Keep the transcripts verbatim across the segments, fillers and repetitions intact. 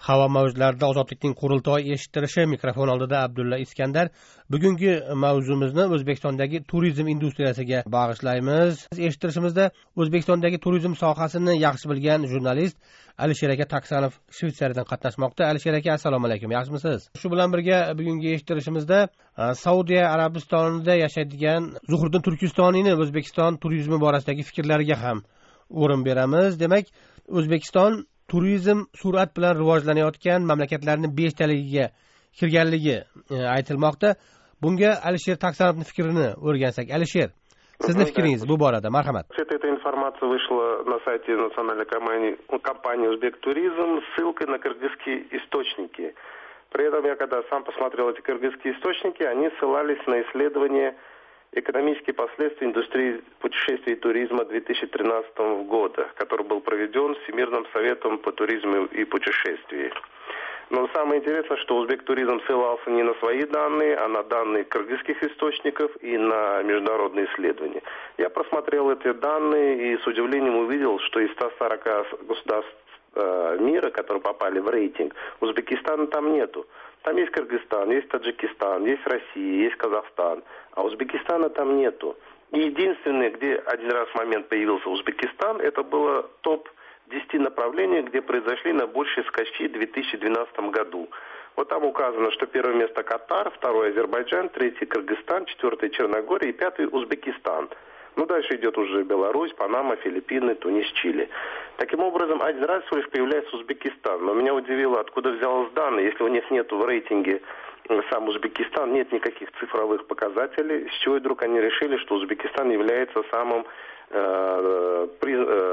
Havo mavjlarida ozodlikning qurultoy eshittirishi. Mikrofon oldida Abdulla Iskandar. Bugungi mavzumizni O'zbekistondagi turizm industriyasiga bag'ishlaymiz. Eshittirishimizda O'zbekistondagi turizm sohasini yaxshi bilgan jurnalist Alisher aka Taksanov Shveysariyadan qatnashmoqda. Alisher aka, assalomu alaykum. Yaxshimisiz? Shu bilan birga bugungi eshittirishimizda Saudiya Arabistonida yashaydigan Zuhriddin Turkistoniyni O'zbekiston turizmi borasidagi fikrlariga ham o'rin beramiz. Demak, O'zbekiston turizm sur'at bilan rivojlanayotgan mamlakatlarning beshtaligiga kirganligi aytilmoqda. Bunga Alisher Taksanovning fikrini o'rgansak. Alisher, sizning fikringiz bu borada, marhamat. Эта информация вышла на сайте национальной компании «Узбектуризм» с ссылкой на кыргызские источники. При этом я когда сам посмотрел эти кыргызские источники, они ссылались на исследования экономические последствия индустрии путешествий и туризма две тысячи тринадцатого года, который был проведен Всемирным советом по туризму и путешествиям. Но самое интересное, что Узбектуризм ссылался не на свои данные, а на данные кыргызских источников и на международные исследования. Я просмотрел эти данные и с удивлением увидел, что из ста сорока государств э, мира, которые попали в рейтинг, Узбекистана там нету. Там есть Кыргызстан, есть Таджикистан, есть Россия, есть Казахстан, а Узбекистана там нету. И единственное, где один раз в момент появился Узбекистан, это было топ десять направлений, где произошли наибольшие скачки в две тысячи двенадцатом году. Вот там указано, что первое место Катар, второе Азербайджан, третье Кыргызстан, четвертое Черногория и пятый Узбекистан. Ну, дальше идет уже Беларусь, Панама, Филиппины, Тунис, Чили. Таким образом, один раз всего лишь появляется Узбекистан. Но меня удивило, откуда взялось данные. Если у них нет в рейтинге сам Узбекистан, нет никаких цифровых показателей, с чего вдруг они решили, что Узбекистан является самым э, при,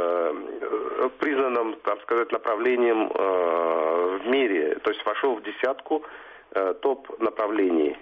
э, признанным, так сказать, направлением э, в мире. То есть вошел в десятку э, топ-направлений.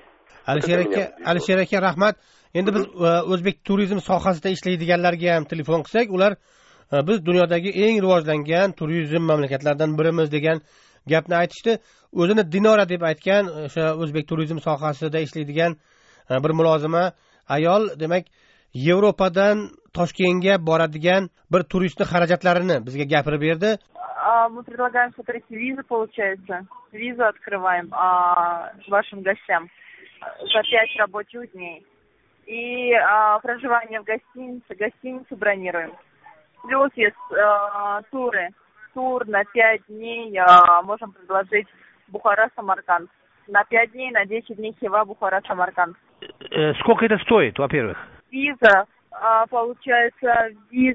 Alisher aka, rahmat. Endi biz o'zbek turizm sohasida ishlaydiganlarga ham telefon qilsak, ular biz dunyodagi eng rivojlangan turizm mamlakatlaridan birimiz degan gapni aytishdi. O'zini Dinora deb aytgan o'sha o'zbek turizm sohasida ishlaydigan bir mulozima ayol, demak, Yevropadan Toshkentga boradigan bir turistning xarajatlarini bizga gapirib berdi. Мы предлагаем смотреть визу, получается. Визу открываем вашим гостям за пять рабочих дней. И а, проживание в гостинице, гостиницу бронируем. Плюс есть а, туры. Тур на пять дней а, можем предложить Бухара-Самарканд. На пять дней, на десять дней Хива, Бухара-Самарканд. Сколько это стоит, во-первых? Виза, а, получается,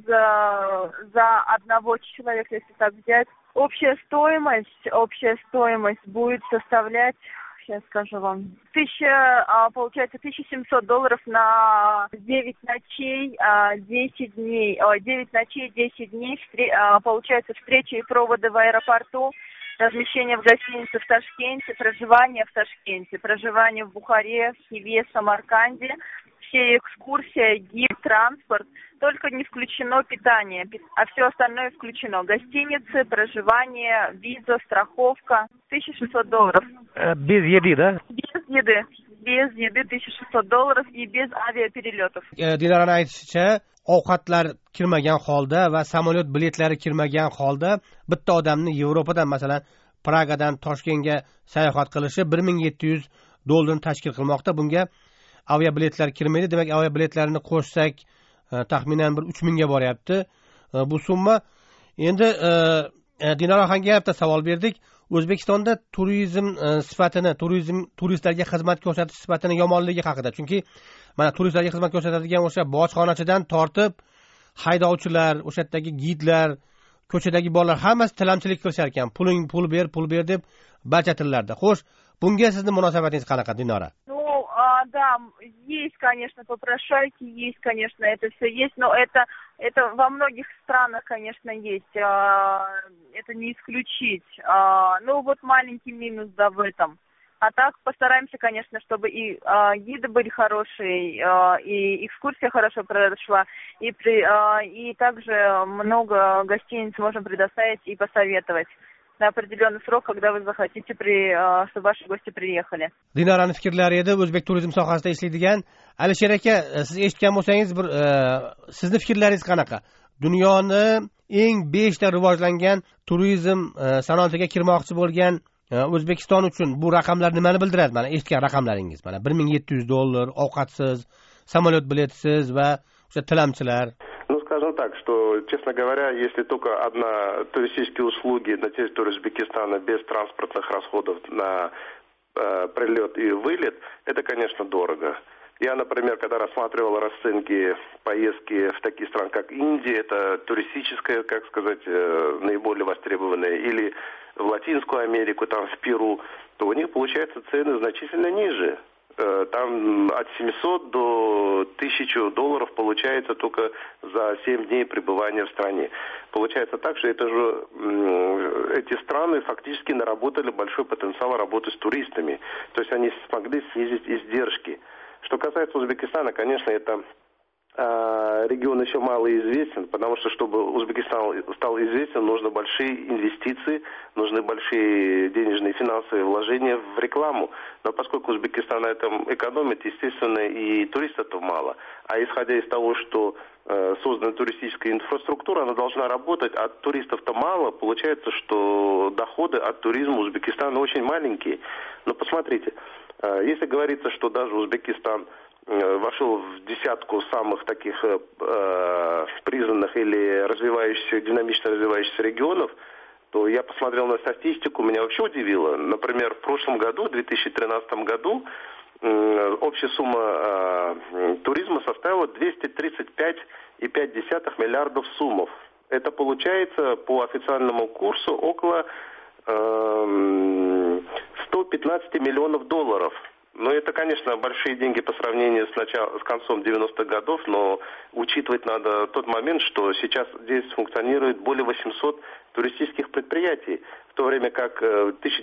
виза за одного человека, если так взять. Общая стоимость, общая стоимость будет составлять... Сейчас скажу вам. Тысяча, получается, тысяча семьсот долларов на девять ночей, десять дней, девять ночей, десять дней, получается, встречи и проводы в аэропорту, размещение в гостинице в Ташкенте, проживание в Ташкенте, проживание в Бухаре, в Хиве, Самарканде, все экскурсии, гид, транспорт, только не включено питание, а все остальное включено. Гостиницы, проживание, виза, страховка, тысяча шестьсот долларов. Без еды, да? Без еды. Без еды тысяча шестьсот долларов и без авиаперелетов. Dinarani aytishicha, ovqatlar kirmagan holda va samolyot biletlari kirmagan holda bitta odamni Yevropadan, masalan, Pragadan Toshkentga sayohat qilishi bir ming yetti yuz dollarni tashkil qilmoqda. Bunga aviabiletlar kirmaydi. Demak, aviabiletlarni qo'shsak taxminan bir uch mingga boryapti bu summa. Endi Dinora xonga ham savol berdik. O'zbekistonda turizm sifatini, turizm turistlarga xizmat ko'rsatish sifatini yomonligi haqida. Chunki mana turistlarga xizmat ko'rsatadigan o'sha bojxonachidan tortib haydovchilar, o'sha yerdagi gidlar, ko'chadagi bolalar hammasi tilamchilik qilishar ekan. Puling pul ber, pul ber deb barcha tillarda. Xo'sh, bunga sizning munosabatingiz qanaqa, Dinora? Да, есть, конечно, попрошайки, есть, конечно, это все есть, но это, это во многих странах, конечно, есть, это не исключить. Ну, вот маленький минус, да, в этом. А так постараемся, конечно, чтобы и гиды были хорошие, и экскурсия хорошо прошла, и, при, и также много гостиниц можем предоставить и посоветовать на определенный срок, когда вы захотите, при, чтобы ваши гости приехали. Dinarani fikrlari edi, o'zbek turizm sohasida ishlaydigan. Alisher aka, siz eshitgan bo'lsangiz, bir sizni fikrlaringiz qanaqa? Dunyoni eng beshta rivojlangan turizm sanoatiga kirmoqchi bo'lgan O'zbekiston uchun bu raqamlar nimani bildiradi? Mana eshitgan raqamlaringiz. Mana bir ming yetti yuz dollar ovqatsiz, samolyot biletsiz va o'sha tilamchilar. Ну, скажем так, что, честно говоря, если только одна туристические услуги на территории Узбекистана без транспортных расходов на э, прилет и вылет, это, конечно, дорого. Я, например, когда рассматривал расценки поездки в такие страны, как Индия, это туристическая, как сказать, наиболее востребованная, или в Латинскую Америку, там в Перу, то у них, получается, цены значительно ниже. Там от семисот до тысячи долларов получается только за семь дней пребывания в стране. Получается так, что это же, эти страны фактически наработали большой потенциал работы с туристами. То есть они смогли снизить издержки. Что касается Узбекистана, конечно, это э, регион еще мало известен, потому что, чтобы Узбекистан стал известен, нужны большие инвестиции, нужны большие денежные финансовые вложения в рекламу. Но поскольку Узбекистан на этом экономит, естественно, и туристов-то мало. А исходя из того, что э, создана туристическая инфраструктура, она должна работать, а туристов-то мало, получается, что доходы от туризма Узбекистана очень маленькие. Но посмотрите, если говорится, что даже Узбекистан вошел в десятку самых таких э, признанных или развивающихся, динамично развивающихся регионов, то я посмотрел на статистику, меня вообще удивило. Например, в прошлом году, в две тысячи тринадцатом году, э, общая сумма э, туризма составила двести тридцать пять и пять десятых миллиардов сумов. Это получается по официальному курсу около сто пятнадцать миллионов долларов. Ну, это, конечно, большие деньги по сравнению с, началом, с концом девяностых годов, но учитывать надо тот момент, что сейчас здесь функционирует более восьмисот туристических предприятий, в то время как в тысяча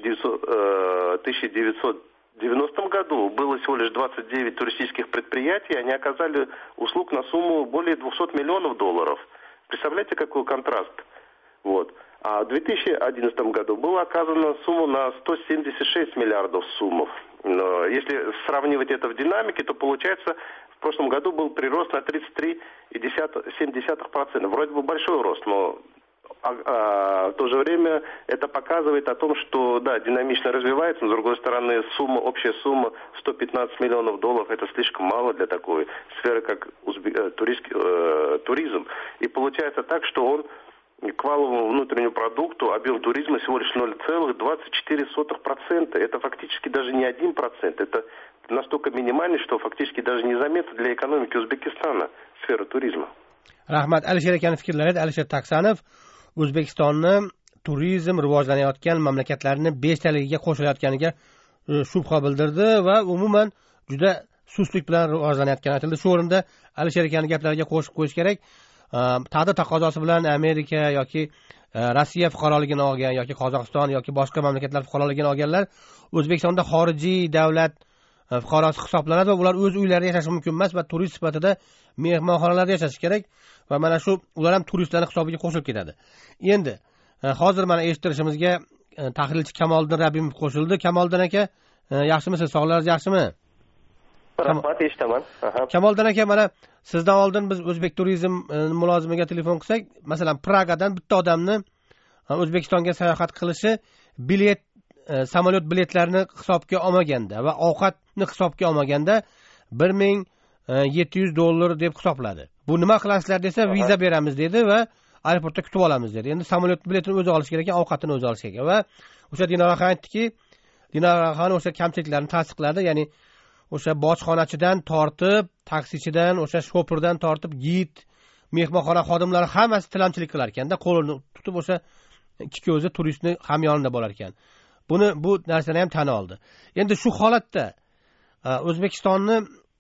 девятьсот девяностом году было всего лишь двадцать девять туристических предприятий, они оказали услуг на сумму более двухсот миллионов долларов. Представляете, какой контраст? Вот. А в две тысячи одиннадцатом году была оказана сумма на сто семьдесят шесть миллиардов суммов. Но если сравнивать это в динамике, то получается, в прошлом году был прирост на тридцать три и семь десятых процента. Вроде бы большой рост, но а, а, в то же время это показывает о том, что, да, динамично развивается, но с другой стороны, сумма, общая сумма сто пятнадцать миллионов долларов, это слишком мало для такой сферы, как узбек, э, туристский, э, туризм. И получается так, что он к валовому внутреннему продукту объем туризма всего лишь ноль целых двадцать четыре сотых процента. Это фактически даже не один процент. Это настолько минимальный, что фактически даже незаметно для экономики Узбекистана сфера туризма. Rahmat, Alisher akaning fikrlari. Alisher Taksanov O'zbekistonni turizm rivojlanayotgan mamlakatlarning beshtaligiga qo'shilayotganiga shubha bildirdi va umuman juda sustlik bilan rivojlanayotgani aytildi. Shu o'rinda Alisher akaning gaplariga qo'shib qo'yish kerak. Taqdir taqozosi bilan Amerika yoki Rossiya fuqaroligini olgan yoki Qozog'iston yoki boshqa mamlakatlar fuqaroligini olganlar O'zbekistonda xorijiy davlat fuqarosi hisoblanadi va ular o'z uylarida yashashi mumkin emas va turist sifatida mehmonxonalarda yashashi kerak va mana shu ular ham turistlarning hisobiga qo'shilib ketadi. Endi hozir mana eshittirishimizga tahlilchi Kamoliddin Rabimov qo'shildi. Kamoliddin aka, yaxshimisiz? Sog'lig'ingiz yaxshimi? Rahmat, eshitaman. Kamoliddin aka, mana sizdan oldin biz O'zbek turizm mulozimiga telefon qilsak, masalan, Pragadan bitta odamni O'zbekistonga sayohat qilishi bilet samolyot biletlarini hisobga olmaganda va ovqatni hisobga olmaganda bir ming yetti yuz dollar deb hisobladi. Bu nima qilasizlar desa, viza beramiz dedi va aeroportda kutib olamiz dedi. Endi samolyot biletini o'zi olish kerak ekan, ovqatini o'zi olish kerak va o'sha Dinora xon aytdiki, Dinora xon o'sha kamchiliklarni tasdiqladi, ya'ni o'sha bojxonachidan tortib, taksichidan, o'sha shofirdan tortib, gid, mehmonxona xodimlari hammasi tilamchilik qilar ekanda, qo'lini tutib o'sha ikki ko'zi turistni ham yonida bo'lar ekan. Buni bu narsani ham tan oldi. Endi shu holatda O'zbekistonni,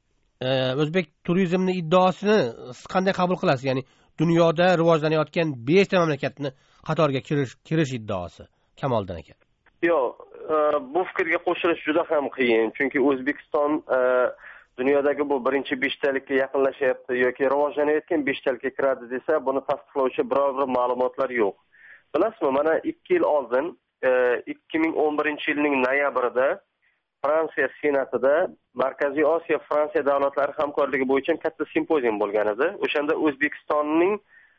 O'zbek turizmni iddaosini siz qanday qabul qilasiz? Ya'ni dunyoda rivojlanayotgan beshta mamlakatni qatoriga kirish kirish iddaosi. Kamoliddin aka. Yo'q, bu fikrga qo'shilish juda ham qiyin, chunki O'zbekiston dunyodagi bu birinchi beshtalikka yaqinlashyapti yoki rivojlanayotgan beshtalikka kiradi desa, buni tasdiqlovchi biror bir ma'lumotlar yo'q. Bilasizmi, mana ikki yil oldin ikki ming o'n birinchi yilning noyabrida Fransiya senatida Markaziy Osiyo Fransiya davlatlari hamkorligi bo'yicha katta simpozium bo'lgan edi. O'shanda O'zbekistonning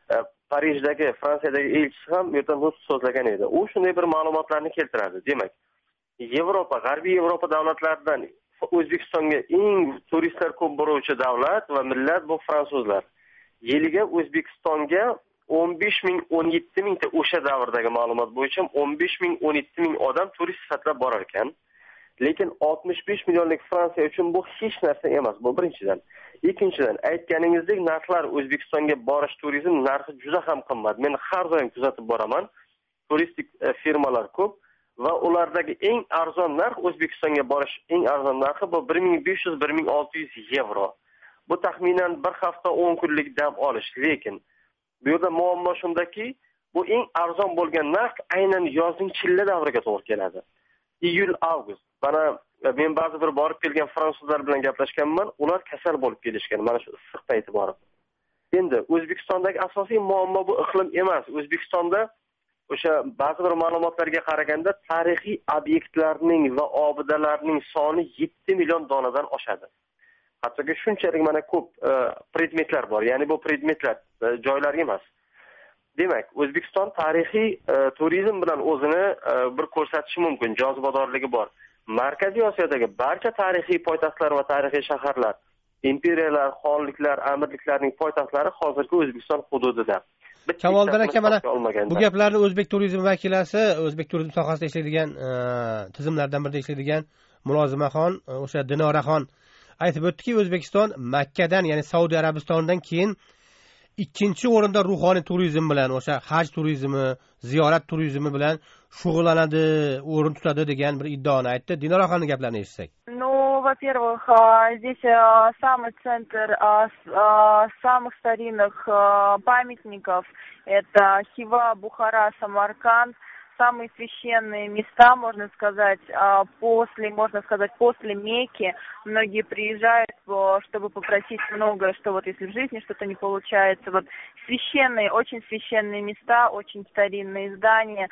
Parijdagi, Fransiyadagi elchisi ham bu yerda nutq so'zlagan edi. U shunday bir ma'lumotlarni keltiradi. Demak, Yevropa, G'arbiy Yevropa davlatlaridan O'zbekistonga eng turistlar ko'p boruvchi davlat va millat bu fransuzlar. Yiliga O'zbekistonga o'n besh ming o'n yetti mingta o'sha davrdagi ma'lumot bo'yicha o'n besh ming o'n yetti ming odam turist sifatida borar ekan. Lekin oltmish besh millionlik Fransiya uchun bu hech narsa emas. Bu birinchidan. Ikkinchidan, aytganingizdek narxlar O'zbekistonga borish turizm narxi juda ham qimmat. Men har doim kuzatib boraman. Turistik firmalar ko'p va ulardagi eng arzon narx O'zbekistonga borish eng arzon narxi bu bir ming besh yuz bir ming olti yuz yevro. Bu taxminan bir hafta o'n kunlik dam olish. Lekin bu yerda muammo shundaki, bu eng arzon bo'lgan narx aynan yozning chilla davriga to'g'ri keladi. Iyul, avgust. Mana men ba'zi bir borib kelgan fransuzlar bilan gaplashganman, ular kasal bo'lib kelishgan mana shu issiq payti borib. Endi O'zbekistondagi asosiy muammo bu iqlim emas. O'zbekistonda o'sha ba'zi bir ma'lumotlarga qaraganda tarixiy obyektlarning va obidalarning soni yetti million donadan oshadi. Hattoki shunchalik mana ko'p e, predmetlar bor. Ya'ni bu predmetlar e, joylar emas. Demak, O'zbekiston tarixiy e, turizm bilan o'zini e, bir ko'rsatishi mumkin, jozibadorligi bor. Markaziy Osiyodagi barcha tarixiy poytaxtlar va tarixiy shaharlar, imperiyalar, xonliklar, amirliklarning poytaxtlari hozirgi O'zbekiston hududida. Kamoliddin aka, mana bu gaplarni o'zbek turizm vakilasi, o'zbek turizm sohasida ishlaydigan e, tizimlardan birida ishlaydigan Mulozimaxon, o'sha Dinoraxon aytib o'tdiki, O'zbekiston Makkadan, ya'ni Saudiya Arabistonidan keyin ikkinchi o'rinda ruhoniy turizm bilan, o'sha haj turizmi, ziyorat turizmi bilan shug'ullanadi, o'rin tutadi degan bir iddaoni aytdi. Dinoraxonning gaplarini eshitsak. Ну, во-первых, здесь самый центр самых старинных памятников – это Хива, Бухара, Самарканд. Самые священные места, можно сказать, после, можно сказать, после Мекки. Многие приезжают, чтобы попросить многое, что вот если в жизни что-то не получается. Вот священные, очень священные места, очень старинные здания.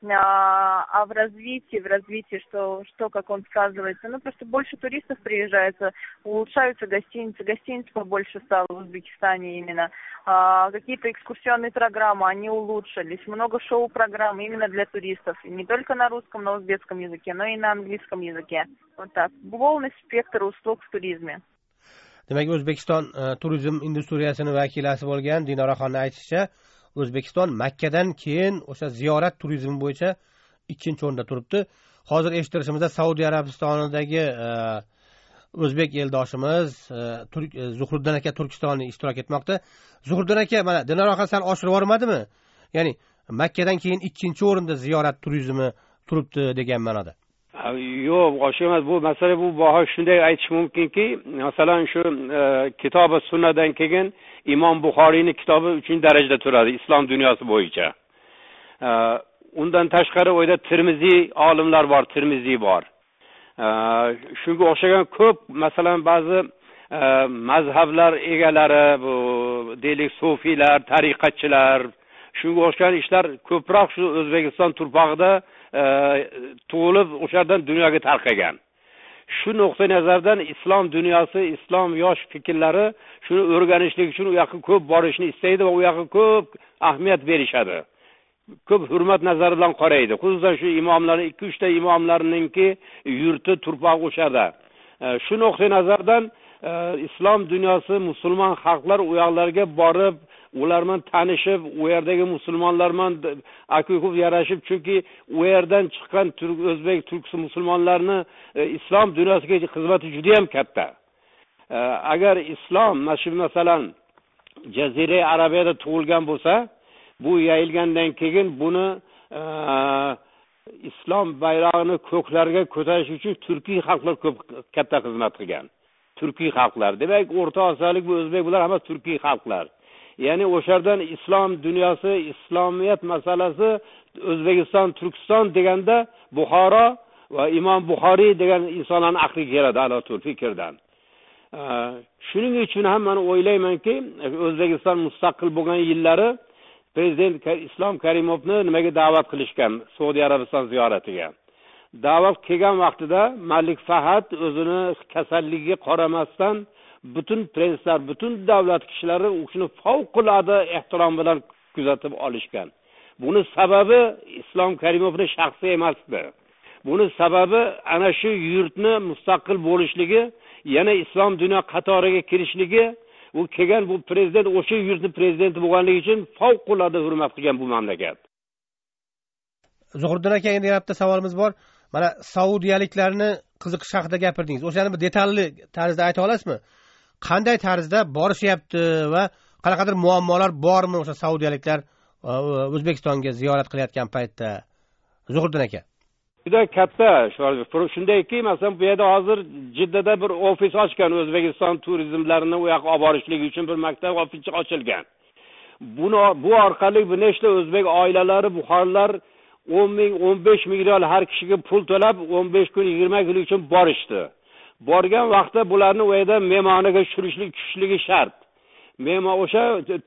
А в развитии, в развитии, что, что, как он сказывается, ну, просто больше туристов приезжается, улучшаются гостиницы, гостиниц побольше стало в Узбекистане именно, а, какие-то экскурсионные программы, они улучшились, много шоу-программ именно для туристов, и не только на русском, на узбекском языке, но и на английском языке, вот так, полный спектр услуг в туризме. Demak, O'zbekiston turizm industriyasini vakilasi bo'lgan Dinoraxonning aytishicha, O'zbekiston Makkadan keyin o'sha ziyorat turizmi bo'yicha ikkinchi o'rinda turibdi. Hozir eshittirishimizda Saudiya Arabistonidagi o'zbek eldoshimiz Zuhriddin aka Turkistonda ishtirok etmoqda. Zuhriddin aka, mana Dinoraxon sal oshirib yubormadimi? Ya'ni Makkadan keyin ikkinchi o'rinda ziyorat turizmi turibdi degan ma'noda. Yo'q, oshirmas. Bu masala bu baho shunday aytish mumkinki, masalan shu kitobi sunnadan keyin Imom Buxoriyning kitobi uchinchi darajada turadi islom dunyosi bo'yicha. Undan tashqari o'yda Tirmiziy olimlar bor, Tirmiziy bor. Shunga o'xshagan ko'p, masalan ba'zi mazhablar egalari, bu deylik sufiylar, tariqatchilar, shunga o'xshagan ishlar ko'proq shu O'zbekiston turpog'ida tug'ilib, o'shadan dunyoga tarqagan. Shu nuqtai nazardan islom dunyosi, islom yosh fikrlari shuni o'rganishlik uchun u yoqqa ko'p borishni istaydi va u yoqqa ko'p ahamiyat berishadi. Ko'p hurmat nazari bilan qaraydi. Xususan shu imomlar, ikki uch ta imomlarningki yurti turpoq o'shada. Shu nuqtai nazardan islom dunyosi, musulmon xalqlar u yoqlarga borib, ular bilan tanishib, u yerdagi musulmonlar bilan aka-uka yarashib, chunki u yerdan chiqqan turk, o'zbek, turk musulmonlarni islom dunyosiga xizmati juda ham katta. Agar islom, masalan, Jazira Arabiyada tug'ilgan bo'lsa, bu yayilgandan keyin buni islom bayrog'ini ko'klarga ko'tarish uchun turkiy xalqlar ko'p katta xizmat qilgan. Turkiy xalqlar. Demak, O'rta Osiyolik bu o'zbek bular hamma turkiy xalqlar. Ya'ni o'shardan islom dunyosi, islomiyat masalasi O'zbekiston, Turkiston deganda Buxoro va Imom Buxoriy degan insonlarning aqliga keladi alotul fikrdan. Shuning uchun ham men o'ylaymanki, O'zbekiston mustaqil bo'lgan yillari Prezident Islom Karimovni nimaga da'vat qilishgan Saudiya Arabiston ziyoratiga. Da'vat kelgan vaqtida Malik Fahad o'zini kasalligiga qaramasdan butun prenslar, butun davlat kishilari o'shini favqulodda ehtirom bilan kuzatib olishgan. Buni sababi Islom Karimovning shaxsi emasdi. Buni sababi ana shu yurtni mustaqil bo'lishligi, yana islom dunyo qatoriga kirishligi, u kelgan bu prezident o'sha yurtning prezidenti bo'lganligi uchun favqulodda hurmat qilgan bu mamlakat. Zuhriddin aka, endi yana bitta savolimiz bor. Mana saudiyaliklarni qiziqish haqida gapirdingiz. O'shani bir detalli tarzda ayta olasizmi? Qanday tarzda borishyapti va qanaqadir muammolar bormi o'sha saudiyaliklar O'zbekistonga ziyorat qilayotgan paytda? Zuhriddin aka. Juda katta, shundayki, masalan, bu yerda hozir Jiddada bir ofis ochgan, O'zbekiston turizmlarini u yoqqa olib borishlik uchun bir maktab ofisi ochilgan. Buni bu orqali bir nechta o'zbek oilalari, buxorlar o'n ming, o'n besh ming riyol har kishiga pul to'lab o'n besh kun, yigirma kun uchun borishdi. Borgan vaqtda bularni u yerda mehmonaga tushirishlik, tushishligi shart. Mehmon o'sha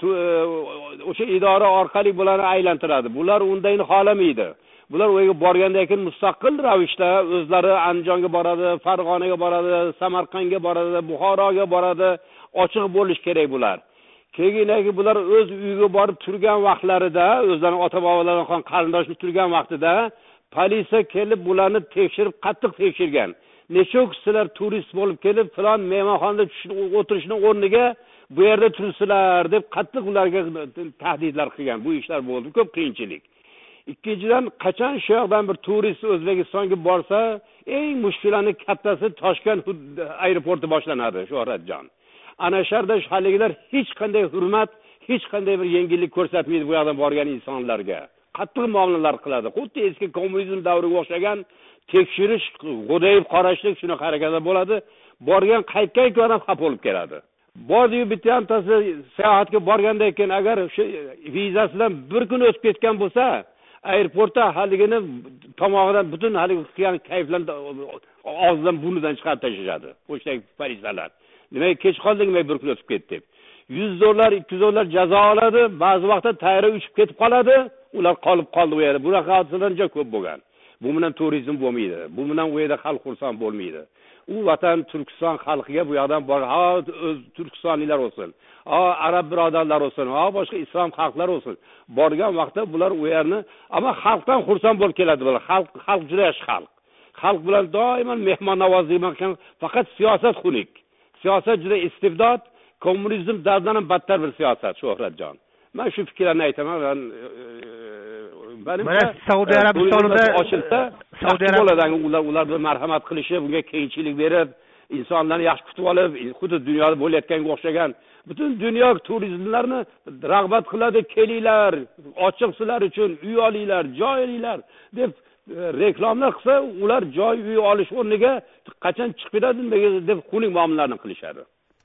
o'sha idora orqali bularni aylantiradi. Bular undayni xolamaydi. Bular u yerga borgandan keyin mustaqil ravishda o'zlari Andijonga boradi, Farg'onaga boradi, Samarqandga boradi, Buxoroga boradi. Ochiq bo'lish kerak bular. Keyingi bular o'z uyiga borib turgan vaqtlarida, o'zlarining ota-bobolarining qon qarindoshini turgan vaqtida politsiya kelib bularni tekshirib, qattiq tekshirgan. Necha kishilar turist bo'lib kelib, falon mehmonxonada o'tirishning o'rniga bu yerda tursizlar deb qattiq ularga tahdidlar qilgan. Bu ishlar bo'ldi, ko'p qiyinchilik. Ikkinchidan, qachon shu yoqdan bir turist O'zbekistonga borsa, eng mushkulani kattasi Toshkent aeroporti boshlanadi, Shuhratjon. Ana sharda haligilar hech qanday hurmat, hech qanday bir yengillik ko'rsatmaydi bu yoqdan borgan insonlarga. Qattiq muomalalar qiladi. Xuddi eski kommunizm davriga o'xshagan tekshirish, g'o'dayib qarashlik shunaqa harakatlar bo'ladi. Borgan qaytgan odam xafa bo'lib keladi. Bordi-yu bitta hamtasi sayohatga borgandan keyin agar o'sha vizasidan bir kun o'tib ketgan bo'lsa, aeroportda haligini tomog'idan butun haligi qilgan kayflarni og'zidan burnidan chiqarib tashlashadi. O'sha politsiyalar. Nimaga kech qolding, nimaga bir kun o'tib ketdi deb. yuz dollar, ikki yuz dollar jazo oladi, ba'zi vaqtda tayyor uchib ketib qoladi, ular qolib qoldi u yerda. Bunaqa hodisalar juda ko'p bo'lgan. Bu bilan turizm bo'lmaydi. Bu bilan u yerda xalq xursand bo'lmaydi. U vatan Turkiston xalqiga bu yoqdan bor, ha o'z turkistonliklar bo'lsin, ha arab birodarlar bo'lsin, ha boshqa islom xalqlar bo'lsin. Borgan vaqtda bular u yerni, ammo xalqdan xursand bo'lib keladi bular. Xalq xalq juda yaxshi xalq. Xalq bilan doimo mehmonnavozlik qilgan, faqat siyosat xunuk. Siyosat juda istibdod, kommunizm dardan ham battar bir siyosat, Shuhratjon. Men shu fikrlarni aytaman. Men mana Saudiya Arabistonida ochilsa, Saudiya Arabistonida ular ular bir marhamat qilishi, bunga kengchilik berib, insonlarni yaxshi kutib olib, xuddi dunyoda bo'layotganga o'xshagan butun dunyo turizmlarni rag'bat qiladi, kelinglar, ochiq sizlar uchun uy olinglar, joy olinglar deb reklamlar qilsa, ular joy uy olish o'rniga qachon chiqib ketadi deb xunuk muomalalarni qilishadi.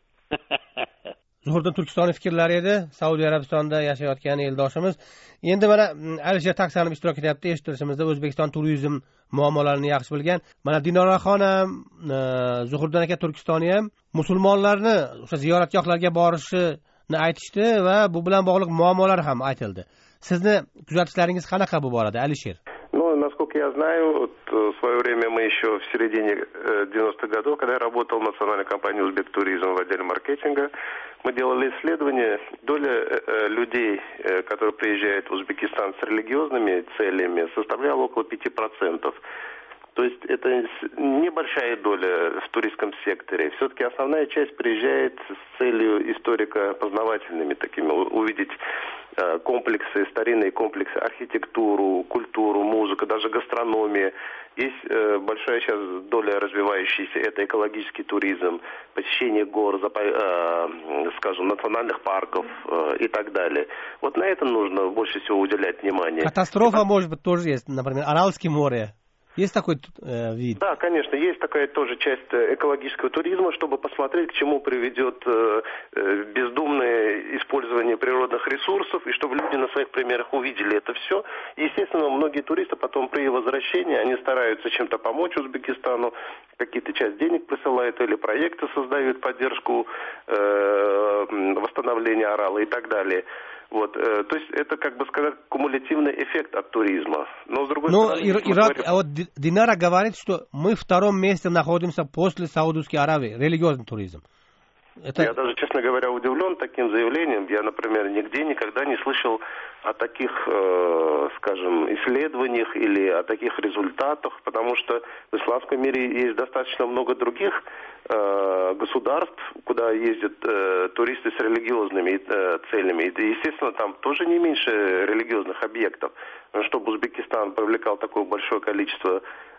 Zuhriddin Turkistonning fikrlari edi, Saudiya Arabistonida yashayotgan eldoshimiz. Endi mana Alisher Taksanov ishtirok etyapti eshittirishimizda, O'zbekiston turizm muammolarini yaxshi bilgan. Mana Dinoraxon ham, Zuhriddin aka Turkistoni ham musulmonlarni o'sha ziyoratgohlarga borishini aytishdi va bu bilan bog'liq muammolar ham aytildi. Sizni kuzatishlaringiz qanaqa bu borada, Alisher? Ну, насколько я знаю, вот, в свое время мы еще в середине девяностых годов, когда я работал в национальной компании «Узбек Туризм» в отделе маркетинга, мы делали исследования. Доля э, людей, э, которые приезжают в Узбекистан с религиозными целями, составляла около пяти процентов. То есть это небольшая доля в туристском секторе. Все-таки основная часть приезжает с целью историко-познавательными такими, увидеть э, комплексы, старинные комплексы, архитектуру, культуру, музыку, даже гастрономия. Есть э, большая сейчас доля развивающаяся, это экологический туризм, посещение гор, запо, э, скажем, национальных парков э, и так далее. Вот на это нужно больше всего уделять внимание. Катастрофа, это... может быть, тоже есть, например, Аральское море. Есть такой э, вид? Да, конечно, есть такая тоже часть экологического туризма, чтобы посмотреть, к чему приведет э, бездумное использование природных ресурсов, и чтобы люди на своих примерах увидели это все. Естественно, многие туристы потом при возвращении, они стараются чем-то помочь Узбекистану, какие-то часть денег присылают или проекты создают, поддержку э, восстановления Арала и так далее. Вот, э, то есть это, как бы сказать, кумулятивный эффект от туризма. Но с другой Но стороны... Ир- Ирак, говорим... а вот Динара говорит, что мы в втором месте находимся после Саудовской Аравии, религиозный туризм. Это... Я даже, честно говоря, удивлен таким заявлением. Я, например, нигде никогда не слышал о таких, э, скажем, исследованиях или о таких результатах, потому что в исламском мире есть достаточно много других э, государств, куда ездят э, туристы с религиозными э, целями. И, естественно, там тоже не меньше религиозных объектов. Чтобы Узбекистан привлекал такое большое количество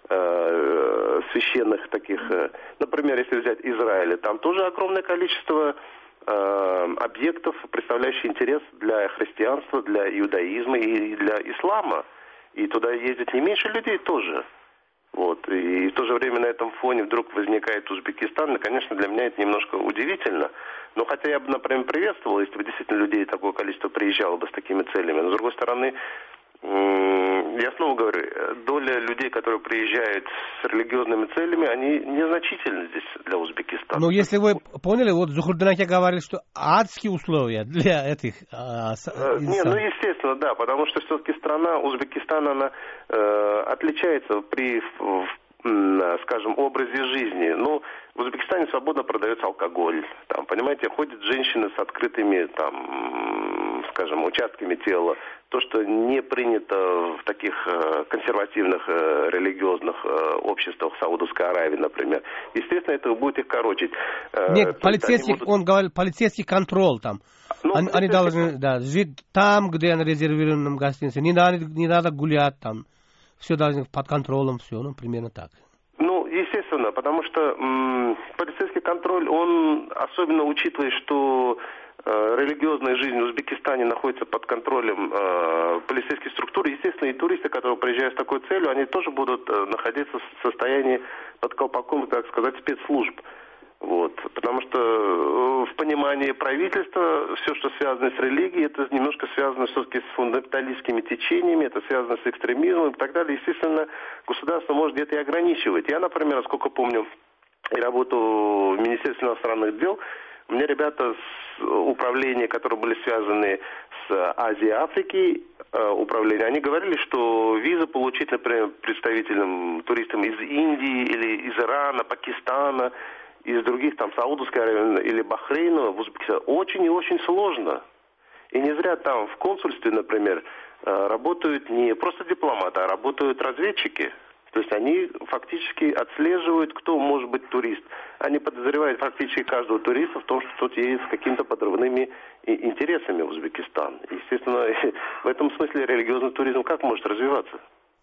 э, священных таких, э, например, если взять Израиль, там тоже огромное количество э, объектов, представляющих интерес для христианства, для иудаизма и для ислама. И туда ездят не меньше людей тоже. Вот. И в то же время на этом фоне вдруг возникает Узбекистан. И, конечно, для меня это немножко удивительно. Но хотя я бы, например, приветствовал, если бы действительно людей такое количество приезжало бы с такими целями. Но, с другой стороны, я снова говорю, доля людей, которые приезжают с религиозными целями, они незначительны здесь для Узбекистана. Ну, если вы поняли, вот Зухрудин Аке говорил, что адские условия для этих... А, с... Не, ну, естественно, да, потому что все-таки страна, Узбекистан, она э, отличается при, в, в, скажем, образе жизни. Ну, в Узбекистане свободно продается алкоголь. Там, понимаете, ходят женщины с открытыми, там, скажем, участками тела. То, что не принято в таких э, консервативных э, религиозных э, обществах Саудовской Аравии, например. Естественно, это будет их корочить. Э, Нет, полицейский, будут... он говорил, полицейский контроль там. Ну, они, они должны да, жить там, где на резервированном гостинице. Не надо, не надо гулять там. Все должно под контролем, все, ну, примерно так. Ну, естественно, потому что м- полицейский контроль, он, особенно учитывая, что э, религиозная жизнь в Узбекистане находится под контролем э, полицейских структур, естественно, и туристы, которые приезжают с такой целью, они тоже будут э, находиться в состоянии под колпаком, так сказать, спецслужб. Вот. Потому что э, в понимании правительства все, что связано с религией, это немножко связано все-таки с фундаменталистскими течениями, это связано с экстремизмом и так далее. Естественно, государство может где-то и ограничивать. Я, например, насколько помню, и работу в Министерстве иностранных дел, у меня ребята с управления, которые были связаны с Азией и Африкой, э, управления, они говорили, что виза получить, например, представителям, туристам из Индии или из Ирана, Пакистана, из других, там, Саудовской Аравии или Бахрейна в Узбекистане очень и очень сложно. И не зря там в консульстве, например, работают не просто дипломаты, а работают разведчики. То есть они фактически отслеживают, кто может быть турист. Они подозревают фактически каждого туриста в том, что тот едет с какими-то подрывными интересами в Узбекистан. Естественно, в этом смысле религиозный туризм как может развиваться?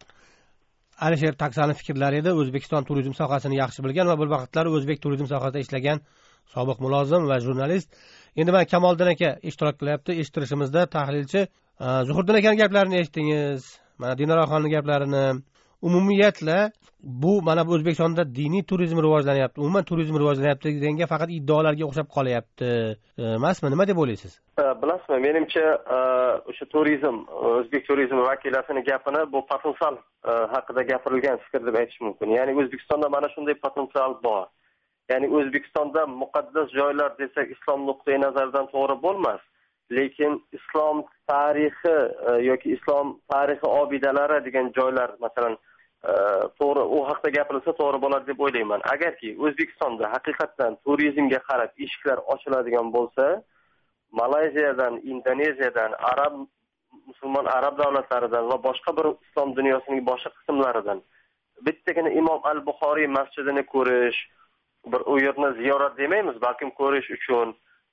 Alisher Taksani fikrlari edi. O'zbekiston turizm sohasini yaxshi bilgan va bir vaqtlar o'zbek turizm sohasida ishlagan sobiq mulozim va jurnalist. Endi mana Kamoliddin aka ishtirok qilyapti. Eshittirishimizda tahlilchi Zuhriddin akaning gaplarini eshitdingiz. Mana Dinoraxonning gaplarini. Umumiyatla bu mana bu O'zbekistonda diniy turizm rivojlanyapti. Umuman turizm rivojlanyapti deganga faqat iddaolarga o'xshab qolyapti. Emasmi? Nima deb o'ylaysiz? Bilasizmi, menimcha o'sha turizm, o'zbek turizmi vakilasining gapini bu potensial haqida gapirilgan fikr deb aytish mumkin. Ya'ni O'zbekistonda mana shunday potensial bor. Ya'ni O'zbekistonda muqaddas joylar desak islom nuqtai nazaridan to'g'ri bo'lmas. Lekin islom tarixi yoki islom tarixi obidalari degan joylar, masalan, to'g'ri u haqida gapirilsa to'g'ri bo'ladi deb o'ylayman. Agarki O'zbekistonda haqiqatan turizmga qarab eshiklar ochiladigan bo'lsa, Malayziyadan, Indoneziyadan, arab musulmon arab davlatlaridan va boshqa bir islom dunyosining boshqa qismlaridan bittagina Imom al-Buxoriy masjidini ko'rish, bir u yerni ziyorat demaymiz, balkim ko'rish uchun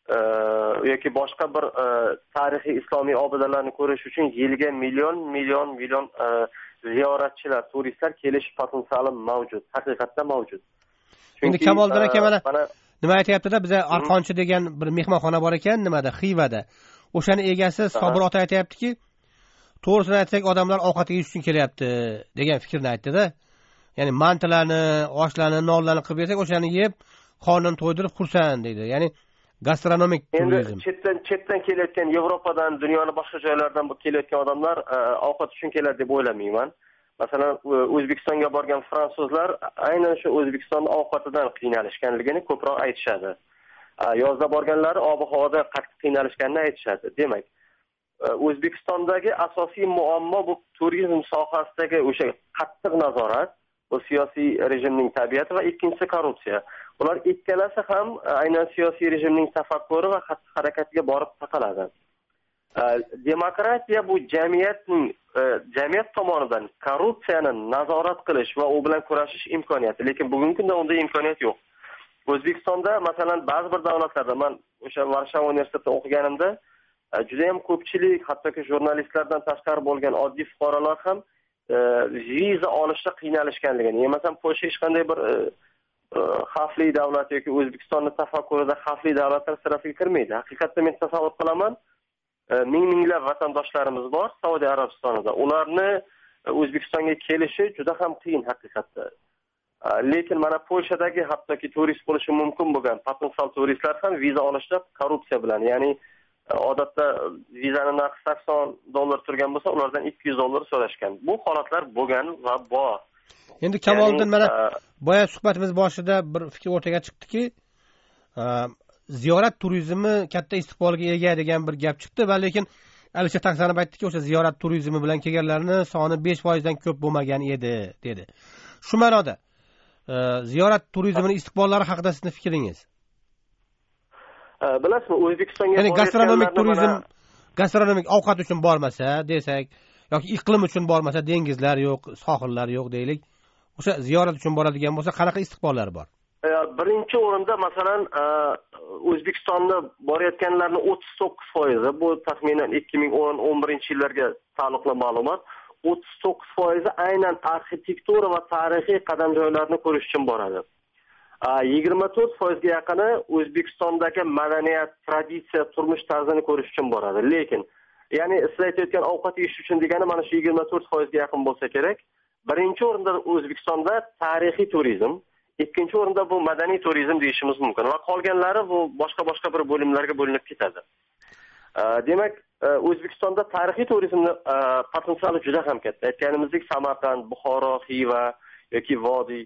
yoki boshqa bir tarixiy islomiy obidalarni ko'rish uchun yilga million million million ziyoratchilar, turistlar kelish potensiali mavjud, haqiqatda mavjud. Endi Kamoliddin aka mana nima aytayapti-da, bizda Arqonchi degan bir mehmonxona bor ekan, nimada, Xivada. O'shani egasi Sobir ota aytayaptiki, to'g'risini aytsak, odamlar ovqat yeyish uchun kelyapti degan fikrni aytdi-da. Ya'ni mantilarni, oshlarni, nonlarni qilib bersak, o'shani yeb, qornini to'ydirib xursand deydi. Ya'ni gastronomik turizm. Endi chetdan chetdan kelayotgan, Yevropadan, dunyoning boshqa joylaridan kelayotgan odamlar ovqat uchun keladi deb o'ylamayman. Masalan, O'zbekistonga borgan fransuzlar aynan shu O'zbekistonning ovqatidan qiynalishganligini ko'proq aytishadi. Yozda borganlari ob-havoda qattiq qiynalishganini aytishadi. Demak, O'zbekistondagi asosiy muammo bu turizm sohasidagi o'sha qattiq nazorat bu siyosiy rejimning tabiati va ikkinchisi korrupsiya. Ular ikkalasi ham aynan siyosiy rejimning tafakkuri va xatti-harakatiga borib taqaladi. Demokratiya bu jamiyatning jamiyat tomonidan korrupsiyani nazorat qilish va u bilan kurashish imkoniyati, lekin bugungi kunda unday imkoniyat yo'q. O'zbekistonda masalan ba'zi bir davlatlarda, men o'sha Varshava universitetida o'qiganimda juda ham ko'pchilik, hattoki jurnalistlardan tashqari bo'lgan oddiy fuqarolar ham viza olishda qiynalishganligini, masalan Polsha hech qanday bir xavfli davlat yoki O'zbekistonning tafakkurida xavfli davlatlar sirasiga kirmaydi. Haqiqatda men tasavvur qilaman, ming minglab vatandoshlarimiz bor Saudiya Arabistonida. Ularni O'zbekistonga kelishi juda ham qiyin haqiqatda. Lekin mana Polshadagi hattoki turist bo'lishi mumkin bo'lgan potensial turistlar ham viza olishda korrupsiya bilan, ya'ni odatda vizaning narxi sakson dollar turgan bo'lsa, ulardan ikki yuz dollar so'rashgan. Bu holatlar bo'lgan va bor. Endi Kamoliddin, mana boya suhbatimiz boshida bir fikr o'rtaga chiqdiki, ziyorat turizmi katta istiqbolga ega degan bir gap chiqdi va lekin Alisher Taksanov aytdiki, o'sha ziyorat turizmi bilan kelganlarning soni besh foiz dan ko'p bo'lmagan edi dedi. Shu ma'noda ziyorat turizmining istiqbollari haqida sizning fikringiz? Bilasizmi, O'zbekistonga ya'ni gastronomik turizm, gastronomik ovqat uchun bormasa desak, yoki iqlim uchun bormasa, dengizlar yo'q, sohillar yo'q deylik, o'sha ziyorat uchun boradigan bo'lsa, qanaqa istiqbollari bor? Birinchi o'rinda masalan O'zbekistonda borayotganlarning o'ttiz to'qqiz foizi, bu taxminan ikki ming o'n o'n birinchi yillarga taalluqli ma'lumot, o'ttiz to'qqiz foizi aynan arxitektura va tarixiy qadamjoylarni ko'rish uchun boradi. yigirma to'rt foizga yaqini O'zbekistondagi madaniyat, traditsiya, turmush tarzini ko'rish uchun boradi. Lekin, ya'ni siz aytayotgan ovqat yeyish uchun degani mana shu yigirma to'rt foizga yaqin bo'lsa kerak. Birinchi o'rinda O'zbekistonda tarixiy turizm, ikkinchi o'rinda bu madaniy turizm deyishimiz mumkin va qolganlari bu boshqa-boshqa bir bo'limlarga bo'linib ketadi. Demak, O'zbekistonda tarixiy turizmning potensiali juda ham katta. Aytganimizdek, Samarqand, Buxoro, Xiva yoki Vodiy.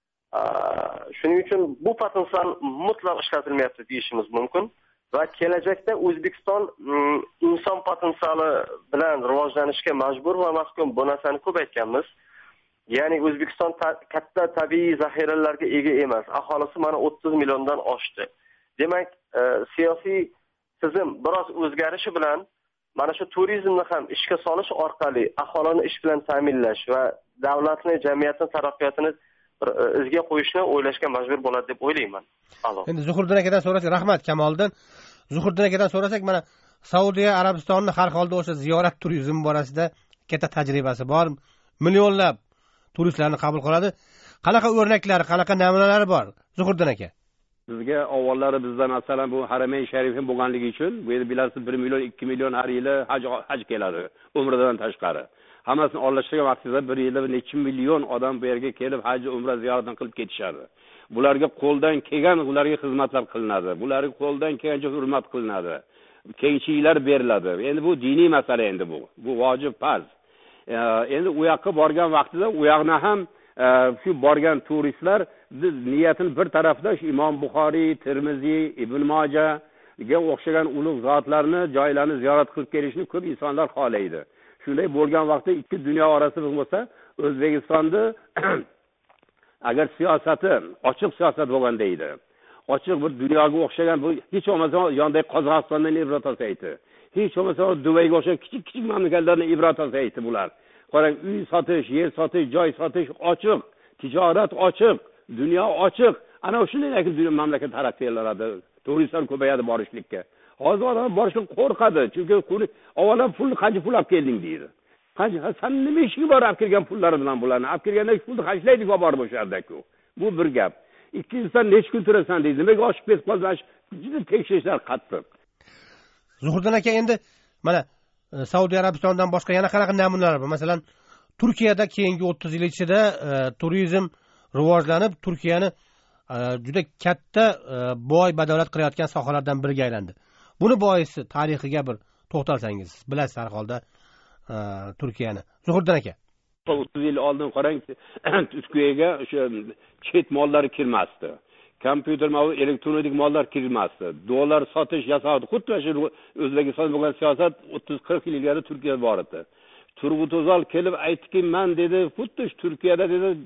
Shuning uchun bu potensial mutlaq ishlatilmayapti deyishimiz mumkin va kelajakda O'zbekiston inson potensiali bilan rivojlanishga majbur va mahkum. Bu narsani ko'p aytganmiz. Ya'ni O'zbekiston katta tabiiy zaxiralarga ega emas. Aholisi mana o'ttiz milliondan oshdi. Demak, siyosiy tizim biroz o'zgarishi bilan mana shu turizmni ham ishga solish orqali aholini ish bilan ta'minlash va davlatni, jamiyatning taraqqiyotini izga qo'yishni o'ylashga majbur bo'ladi deb o'ylayman. Endi Zuhriddin akadan so'rasak, rahmat Kamoliddin. Zuhriddin akadan so'rasak, mana Saudiya Arabistonni har holda o'sha ziyorat turizmi borasida katta tajribasi bor. Millionlab turistlarni qabul qiladi. Qanaqa o'rnaklari, qanaqa namunalari bor? Zuhriddin aka. Bizga avvallari bizdan masalan bu Haramayn Sharif bo'lganligi uchun bu yerda bilasiz bir million ikki million har yili haj haj keladi, umradan tashqari. Hammasini aralashtirgan vaqtida bir yilda necha million odam bu yerga kelib haj, umra ziyoratini qilib ketishadi. Bularga qo'ldan kelgan ularga xizmatlar qilinadi. Bularga qo'ldan kelgancha hurmat qilinadi. Kengchiliklar beriladi. Endi bu diniy masala endi bu. Bu vojib farz. Endi u yoqqa borgan vaqtida u yoqni ham shu borgan turistlar niyatini bir tarafda shu Imom Buxoriy, Termiziy, Ibn Mojaga o'xshagan ulug' zotlarni, joylarni ziyorat qilib kelishni ko'p insonlar xohlaydi. Shunday bo'lgan vaqtda ikki dunyo orasida bo'lsa, O'zbekistonda agar siyosati ochiq siyosat bo'lganda edi, ochiq bir dunyoga o'xshagan bu hech bo'lmasa yondagi Qozog'istondan ibrat olsaydi, hech bo'lmasa Dubayga o'xshagan kichik-kichik mamlakatlardan ibrat olsaydi bular. Qarang, uy sotish, yer sotish, joy sotish ochiq, tijorat ochiq, dunyo ochiq. Ana shunday lekin dunyo mamlakat taraqqiyot qiladi, turistlar ko'payadi borishlikka. Hozir odam borishga qo'rqadi, chunki avvalo pul qancha pul olib kelding deydi. Qancha san nima ishga borib olib kelgan pullari bilan bularni olib kelganda pulni xashlaydi va borib o'shardaku. Bu bir gap. Ikkinchidan necha kun turasan deydi. Nimaga oshib ketib qolsan? Juda tekshirishlar qattiq. Zuhriddin aka, endi mana Saudiya Arabistondan boshqa yana qanaqa namunalar bor? Masalan, Turkiyada keyingi o'ttiz yil ichida turizm rivojlanib, Turkiyani juda katta boy badavlat qilayotgan sohalardan biriga aylandi. Buni boisi tarixiga bir to'xtalsangiz, bilasiz har holda Turkiyani. Zuhriddin aka. o'ttiz yil oldin qarang, Turkiyaga o'sha chet mollari kirmasdi. Kompyuter va elektronik mollar kirmasdi. Dollar sotish yasadi. Xuddi shu O'zbekiston bo'lgan siyosat o'ttiz qirq yil ilgari Turkiyada bor edi. Turg'ut O'zal kelib aytdiki, men dedi, xuddi shu Turkiyada dedi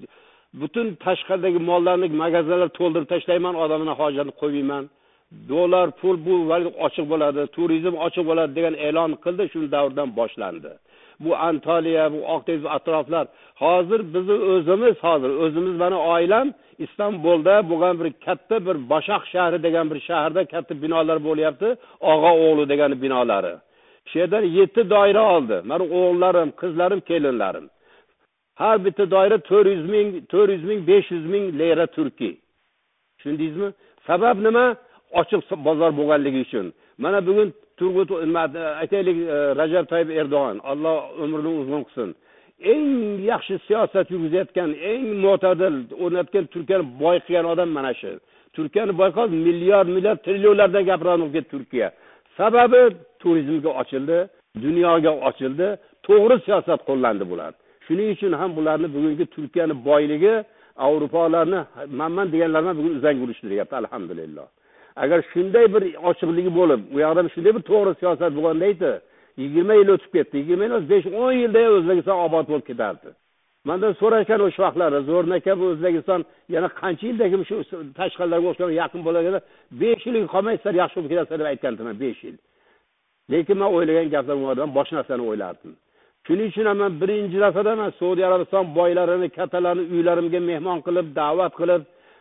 butun tashqaridagi mollarni magazinlar to'ldirib tashlayman, odamning hojatini qo'ymayman. Dollar, pul bu ochiq bo'ladi, turizm ochiq bo'ladi degan e'lon qildi, shu davrdan boshlandi. Bu Antaliya, bu Oqdeniz atroflar. Hozir bizni o'zimiz hozir o'zimiz mana oilam Istanbulda bo'lgan bir katta bir Boshaq shahri degan bir shaharda katta binolar bo'lyapti, og'a o'g'li degan binolari. Shu yerdan yetti doira oldi. Mana o'g'illarim, qizlarim, kelinlarim. Har bitta doira to'rt yuz ming, to'rt yuz ming, besh yuz ming lira turkiy. Tushundingizmi? Sabab nima? Ochiq bozor bo'lganligi uchun. Mana bugun Turgut aytaylik Rajab Tayyip Erdo'g'an, Alloh umrini uzun qilsin. Eng yaxshi siyosat yurgizayotgan, eng mo'tadil o'rnatgan Turkiyani boy qilgan odam mana shu. Turkiyani boy qilib milliard, milliard, trillionlardan gapiramiz Turkiya. Sababi turizmga ochildi, dunyoga ochildi, to'g'ri siyosat qo'llandi bular. Shuning uchun ham bularni bugungi Turkiyani boyligi Avropalarni manman deganlardan bugun uzang urishtiryapti, alhamdulillah. Agar shunday bir ochiqligi bo'lib, u yoqda shunday bir to'g'ri siyosat bo'lganda edi, yigirma yil o'tib ketdi. yigirma emas, besh o'n yilda O'zbekiston obod bo'lib ketardi. Mendan so'rashgan o'sha vaqtlarda Zo'rnaka bu O'zbekiston yana qancha yildagi shu tashqarilarga o'xshagan yaqin bo'lganda besh yil qolmaysizlar, yaxshi bo'lib ketasizlar deb aytgandim, besh yil. Lekin men o'ylagan gaplardan boshqa narsani o'ylardim. Shuning uchun ham birinchi dafada men Saudiya Arabiston boylarini, kattalarni uylarimga mehmon qilib, da'vat qilib,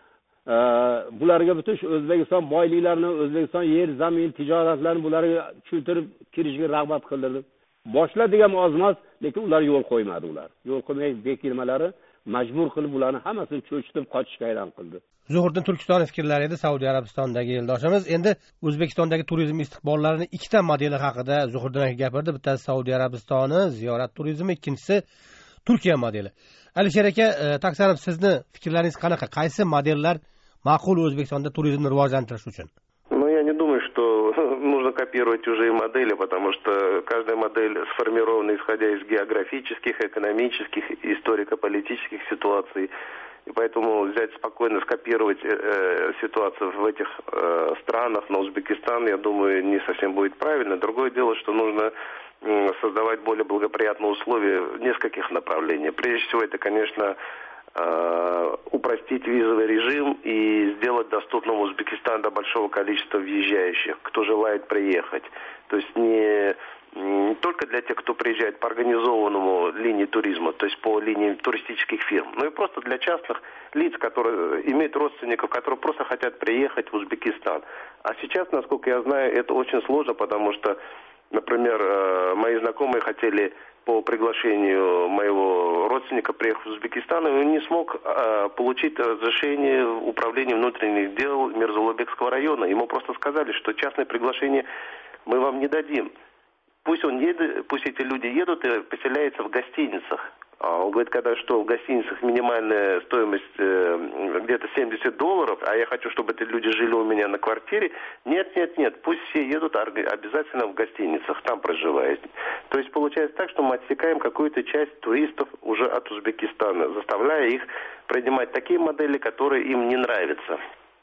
bularga butun shu O'zbekiston boyliklarini, O'zbekiston yer, zamin, tijoratlarini bularga tushuntirib kirishga rag'bat qildirdim. Boshla degan ozmas, lekin ular yo'l qo'ymadi ular. Yo'l qo'ymay bekirmalari majbur qilib ularni hammasini cho'chitib qochishga ayron qildi. Zuhriddin Turkistonov fikrlari edi Saudiya Arabistondagi yo'ldoshimiz. Endi O'zbekistondagi turizm istiqbollarining ikkita modeli haqida Zuhriddin aka gapirdi. Bittasi Saudiya Arabistoni, ziyorat turizmi, ikkinchisi Turkiya modeli. Alisher aka, Taksanov, sizni fikrlaringiz qanaqa? Qaysi modellar ma'qul O'zbekistonda turizmni rivojlantirish uchun? Ну, я не думаю, что нужно копировать чужие модели, потому что каждая модель сформирована исходя из географических, экономических, историко-политических ситуаций. И поэтому взять спокойно, скопировать э, ситуацию в этих э, странах на Узбекистан, я думаю, не совсем будет правильно. Другое дело, что нужно э, создавать более благоприятные условия в нескольких направлениях. Прежде всего, это, конечно, упростить визовый режим и сделать доступным Узбекистан до большого количества въезжающих, кто желает приехать. То есть не, не только для тех, кто приезжает по организованному линии туризма, то есть по линии туристических фирм, но и просто для частных лиц, которые имеют родственников, которые просто хотят приехать в Узбекистан. А сейчас, насколько я знаю, это очень сложно, потому что, например, мои знакомые хотели по приглашению моего родственника приехать в Узбекистан, и он не смог э, получить разрешение в управлении внутренних дел Мирзулубекского района. Ему просто сказали, что частное приглашение мы вам не дадим. Пусть он едет, пусть эти люди едут и поселяются в гостиницах. А он говорит, когда что в гостиницах минимальная стоимость э, где-то семьдесят долларов, а я хочу, чтобы эти люди жили у меня на квартире. Нет, нет, нет, пусть все едут обязательно в гостиницах, там проживают. То есть получается так, что мы отсекаем какую-то часть туристов уже от Узбекистана, заставляя их принимать такие модели, которые им не нравятся.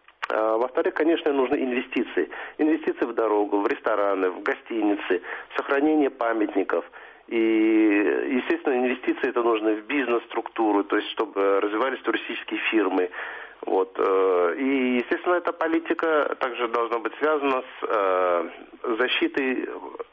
А, во-вторых, конечно, нужны инвестиции. Инвестиции в дорогу, в рестораны, в гостиницы, в сохранение памятников. И, естественно, инвестиции это нужно в бизнес-структуру, то есть чтобы развивались туристические фирмы. Вот. И, естественно, эта политика также должна быть связана с э, защитой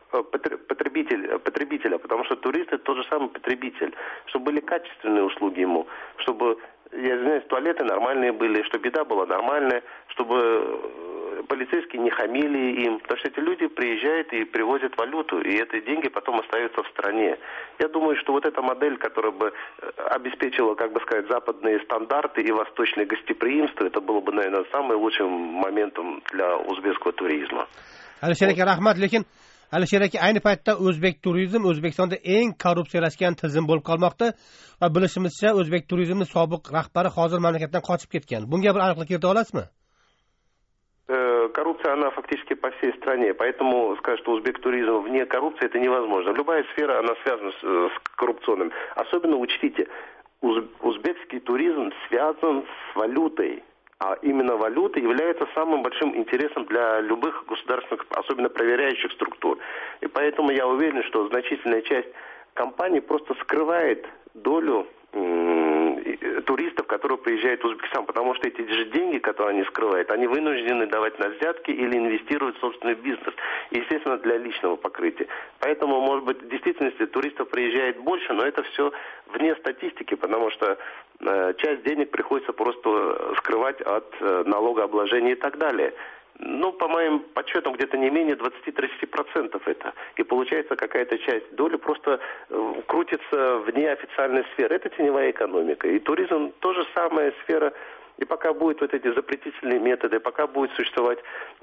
потребителя, потребителя, потому что турист это тот же самый потребитель, чтобы были качественные услуги ему, чтобы, я извиняюсь, туалеты нормальные были, чтобы еда была нормальная, чтобы полицейские не хамили им, потому что эти люди приезжают и привозят валюту, и эти деньги потом остаются в стране. Я думаю, что вот эта модель, которая бы обеспечила, как бы сказать, западные стандарты и восточное гостеприимство, это было бы, наверное, самым лучшим моментом для узбекского туризма. Alisher aka, rahmat. Lekin Alisher aka, ayni paytda o'zbek turizm O'zbekistonda eng korrupsiyalashgan tizim bo'lib qolmoqda va bilishimizcha o'zbek turizmning sobiq rahbari hozir mamlakatdan qochib ketgan. Bunga bir aniqlik kirita olasizmi? Коррупция, она фактически по всей стране, поэтому сказать, что узбек-туризм вне коррупции, это невозможно. Любая сфера, она связана с, с коррупционным. Особенно учтите, уз, узбекский туризм связан с валютой, а именно валюта является самым большим интересом для любых государственных, особенно проверяющих структур. И поэтому я уверен, что значительная часть компаний просто скрывает долю туристов, которые приезжают в Узбекистан, потому что эти же деньги, которые они скрывают, они вынуждены давать на взятки или инвестировать в собственный бизнес, естественно, для личного покрытия. Поэтому, может быть, в действительности туристов приезжает больше, но это все вне статистики, потому что э, часть денег приходится просто скрывать от э, налогообложения и так далее. Ну, по моим подсчетам, где-то не менее двадцать-тридцать процентов это. И получается какая-то часть доли просто э, крутится вне официальной сферы. Это теневая экономика. И туризм тоже самая сфера. И пока будут вот эти запретительные методы, пока будет существовать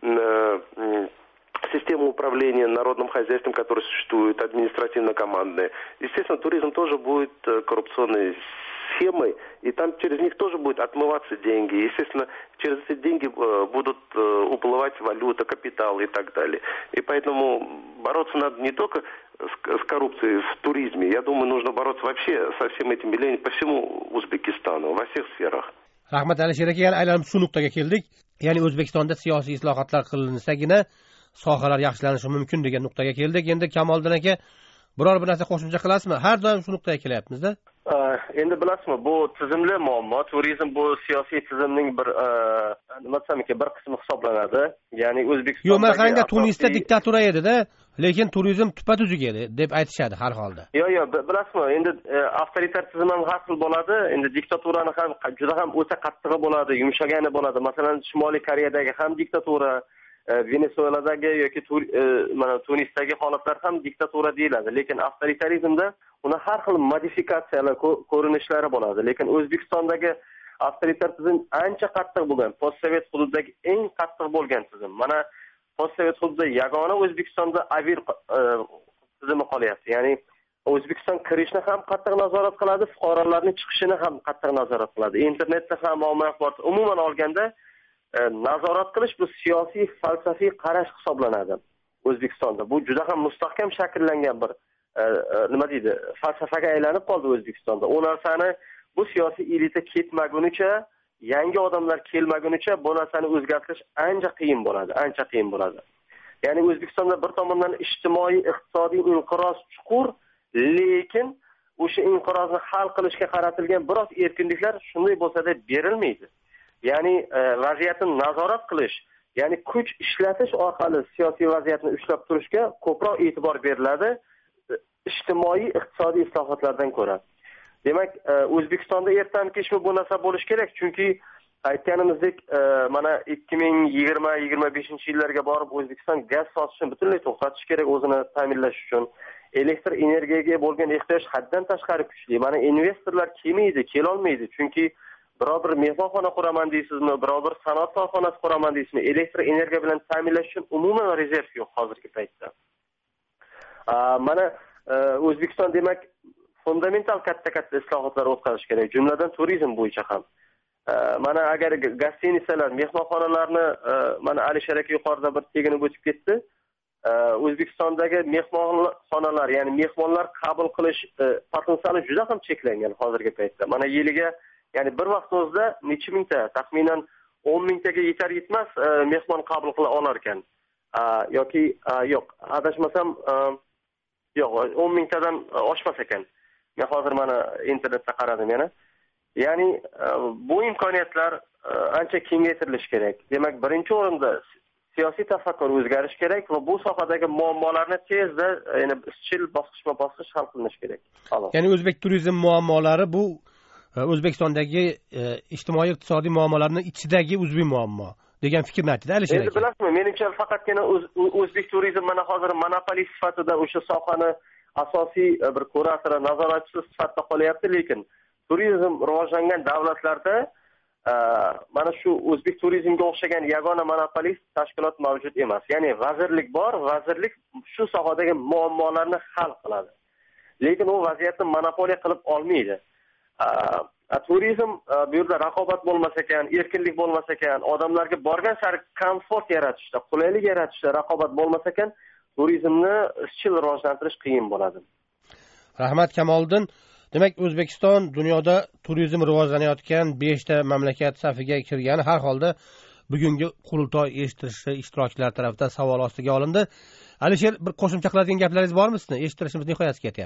э, э, система управления народным хозяйством, которая существует, административно-командная, естественно, туризм тоже будет э, коррупционной схемой, и там через них тоже будет отмываться деньги. Естественно, через эти деньги э, будут э, уплывать валюта, капитал и так далее. И поэтому бороться надо не только с, с коррупцией в туризме. Я думаю, нужно бороться вообще со всем этим явлением по всему Узбекистану, во всех сферах. Rahmat Alisher aka, yana aylanib shu nuqtaga keldik. Ya'ni O'zbekistonda siyosiy islohotlar qilinsagina sohalar yaxshilanishi mumkin degan nuqtaga keldik. Endi Kamoliddin aka, biror bir narsa qo'shimcha qilasizmi? Har doim shu nuqtaga kelyapmiz-da. Endi bilasizmi, bu tizimli muammo. Turizm bu siyosiy tizimning bir nima desam ekan, bir qismi hisoblanadi. Ya'ni O'zbekistonda Yo'q, men qarangda Tunisda diktatura edi-da, lekin turizm tupa-tuzuk edi deb aytishadi har holda. Yo'q, yo'q, bilasizmi, endi avtoritar tizim ham har xil bo'ladi. Endi diktaturani ham juda ham o'ta qattig'i bo'ladi, yumshagani bo'ladi. Masalan, Shimoliy Koreyadagi ham diktatura, Venesueladagi yoki mana Tunisdagi holatlar ham diktatura deyiladi. Lekin avtoritarizmda uni har xil modifikatsiyalar, ko'rinishlari bo'ladi. Lekin O'zbekistondagi avtoritar tizim ancha qattiq bo'lgan. Postsovet hududdagi eng qattiq bo'lgan tizim. Mana postsovet hududda yagona O'zbekistonda avir tizimi qolyapti. Ya'ni O'zbekiston kirishni ham qattiq nazorat qiladi, fuqarolarning chiqishini ham qattiq nazorat qiladi. Internetda ham ommaviy axborot, umuman olganda nazorat qilish bu siyosiy falsafiy qarash hisoblanadi O'zbekistonda. Bu juda ham mustahkam shakllangan bir nima deydi, falsafaga aylanib qoldi O'zbekistonda. U narsani bu siyosiy elita ketmagunicha, yangi odamlar kelmagunicha bu narsani o'zgartirish ancha qiyin bo'ladi, ancha qiyin bo'ladi. Ya'ni O'zbekistonda bir tomondan ijtimoiy, iqtisodiy inqiroz chuqur, lekin o'sha inqirozni hal qilishga qaratilgan biroz erkinliklar shunday bo'lsa-da berilmaydi. Ya'ni vaziyatni nazorat qilish, ya'ni kuch ishlatish orqali siyosiy vaziyatni ushlab turishga ko'proq e'tibor beriladi ijtimoiy iqtisodiy islohotlardan ko'ra. Demak, O'zbekistonda ertadan kechmi bu narsa bo'lishi kerak, chunki aytganimizdek, mana ikki ming yigirma yigirma beshinchi yillarga borib O'zbekiston gaz sotishni butunlay to'xtatish kerak o'zini ta'minlash uchun. Elektr energiyaga bo'lgan ehtiyoj haddan tashqari kuchli. Mana investorlar kelmaydi, kela olmaydi, chunki biror bir mehmonxona quraman deysizmi, biror bir sanoat korxonasi quraman deysizmi, elektr energiya bilan ta'minlash uchun umuman rezerv yo'q hozirgi paytda. Mana O'zbekiston demak fundamental katta-katta islohotlar o'tkazish kerak, jumladan turizm bo'yicha ham. Mana agar gastinisalar, mehmonxonalarni mana Alisher aka yuqorida bir teginib o'tib ketdi. O'zbekistondagi mehmonxonalar, ya'ni mehmonlar qabul qilish potensiali juda ham cheklangan hozirgi paytda. Mana yiliga, ya'ni bir vaqt o'zida necha mingta, taxminan o'n mingtaga yetar yetmas mehmon qabul qila olar ekan. Yoki yo'q, adashmasam yo'q, o'n mingtadan oshmas ekan. Men hozir mana internetda qaradim yana. Ya'ni bu imkoniyatlar ancha kengaytirilishi kerak. Demak, birinchi o'rinda siyosiy tafakkur o'zgarishi kerak va bu sohadagi muammolarni tezda, ya'ni izchil bosqichma-bosqich hal qilinishi kerak. Ya'ni o'zbek turizm muammolari bu O'zbekistondagi ijtimoiy iqtisodiy muammolarning ichidagi uzviy muammo degan fikrni aytdi Alisher aka. Endi bilasizmi, menimcha faqatgina o'zbek turizm mana hozir monopolist sifatida o'sha sohani asosiy bir kuratori, nazoratchisi sifatida qolyapti, lekin turizm rivojlangan davlatlarda mana shu o'zbek turizmga o'xshagan yagona monopolist tashkilot mavjud emas. Ya'ni vazirlik bor, vazirlik shu sohadagi muammolarni hal qiladi. Lekin u vaziyatni monopoliya qilib olmaydi. Turizm bu yerda raqobat bo'lmas ekan, erkinlik bo'lmas ekan, odamlarga borgan sari komfort yaratishda, qulaylik yaratishda raqobat bo'lmas ekan, turizmni izchil rivojlantirish qiyin bo'ladi. Rahmat Kamoliddin. Demak, O'zbekiston dunyoda turizm rivojlanayotgan beshta mamlakat safiga kirgani har holda bugungi qurultoy eshitilishi ishtirokchilar tomonidan savol ostiga olindi. Alisher, bir qo'shimcha qiladigan gaplaringiz bormi sizning? Eshittirishimiz nihoyasiga yetyapti.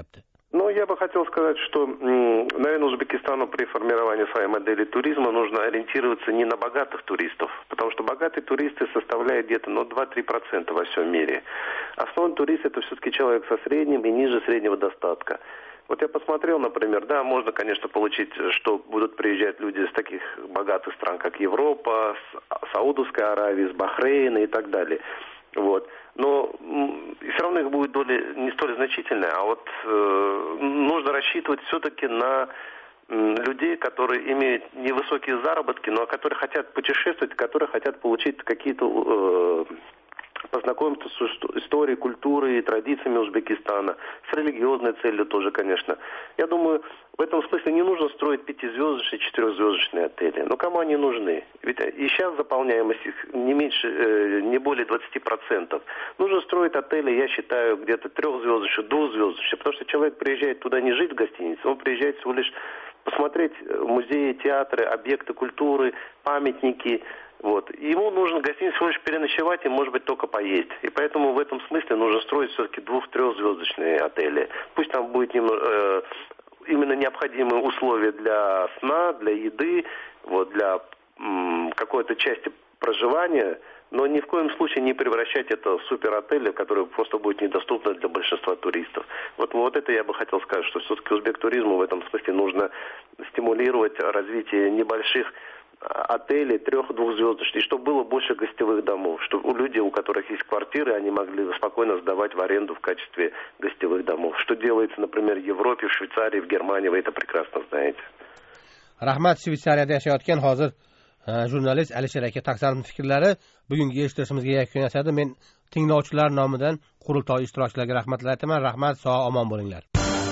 Ну, я бы хотел сказать, что, наверное, Узбекистану при формировании своей модели туризма нужно ориентироваться не на богатых туристов, потому что богатые туристы составляют где-то ну, два-три процента во всем мире. Основной турист – это все-таки человек со средним и ниже среднего достатка. Вот я посмотрел, например, да, можно, конечно, получить, что будут приезжать люди из таких богатых стран, как Европа, с Саудовской Аравии, с Бахрейна и так далее. Вот. Но все равно их будет доля не столь значительная, а вот э, нужно рассчитывать все-таки на э, людей, которые имеют невысокие заработки, но которые хотят путешествовать, которые хотят получить какие-то... Э, познакомиться с историей, культурой и традициями Узбекистана, с религиозной целью тоже, конечно. Я думаю, в этом смысле не нужно строить пятизвездочные, четырехзвездочные отели. Но кому они нужны? Ведь и сейчас заполняемость их не меньше, не более двадцати процентов. Нужно строить отели, я считаю, где-то трехзвездочные, двухзвездочные, потому что человек приезжает туда не жить в гостинице, он приезжает всего лишь посмотреть музеи, театры, объекты культуры, памятники. Вот. Ему нужно в гостинице всего лишь переночевать и, может быть, только поесть. И поэтому в этом смысле нужно строить все-таки двух-трехзвездочные отели. Пусть там будет немного, э, именно необходимые условия для сна, для еды, вот, для м, какой-то части проживания, но ни в коем случае не превращать это в суперотели, которые просто будут недоступны для большинства туристов. Вот, вот это я бы хотел сказать, что все-таки узбек-туризму в этом смысле нужно стимулировать развитие небольших отелей, трех-двухзвездочных, и чтобы было больше гостевых домов, чтобы у людей, у которых есть квартиры, они могли спокойно сдавать в аренду в качестве гостевых домов. Что делается, например, в Европе, в Швейцарии, в Германии, вы это прекрасно знаете. Rahmat, Shveysariyada yashayotgan hozir jurnalist Alisher aka Taqsarovning fikrlari bugungi eshittirishimizga yakun yasadi. Men tinglovchilar nomidan qurultoy ishtirokchilariga rahmatlar aytaman. Rahmat, sog' omon bo'linglar.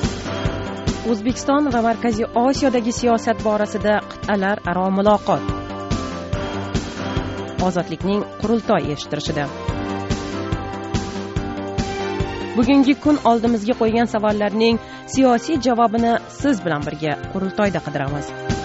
O'zbekiston va Markaziy Osiyodagi siyosat borasida qit'alar aro muloqot. Ozodlikning qurultoy eshittirishida. Bugungi kun oldimizga qo'ygan savollarning siyosiy javobini siz bilan birga qurultoyda qidiramiz.